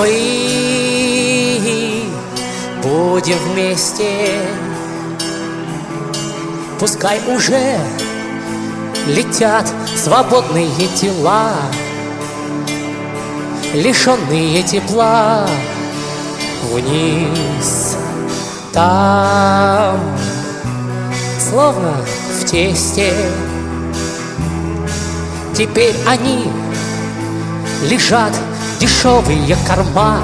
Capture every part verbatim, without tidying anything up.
Мы будем вместе, пускай уже летят свободные тела, лишенные тепла, вниз. Там, словно в тесте, теперь они лежат, дешевые корма,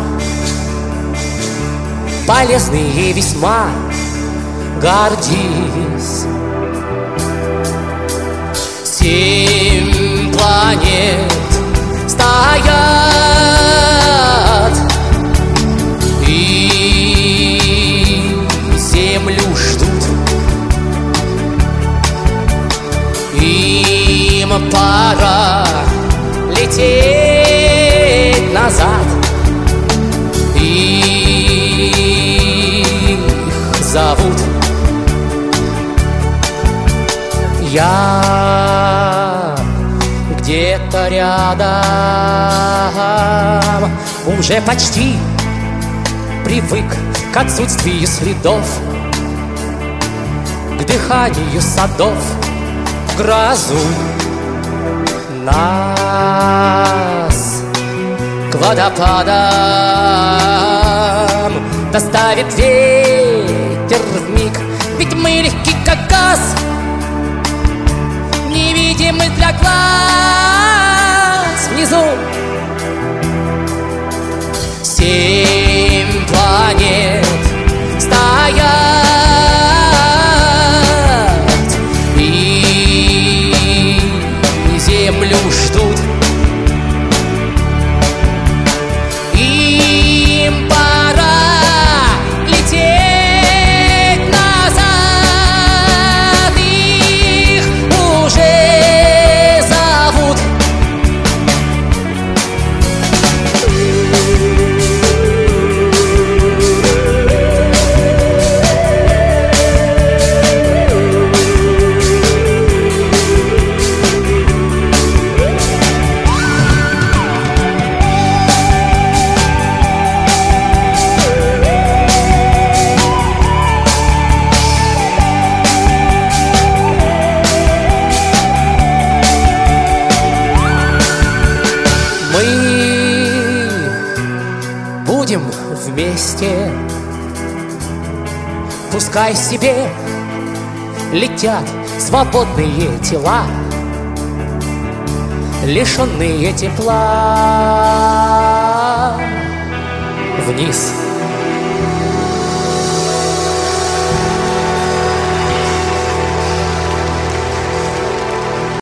полезные весьма, гордись. Семь планет стоят и Землю ждут. Им пора лететь назад. Их зовут. Я где-то рядом уже почти привык к отсутствию следов, к дыханию садов, в грозу. Нас к водопадам доставит ветер вмиг, ведь мы легки как газ, невидимы для глаз внизу. Семь планет стоят и Землю ждут. Им пора лететь назад. Их уже зовут. Мы будем вместе, пускай себе летят свободные тела, лишенные тепла, вниз.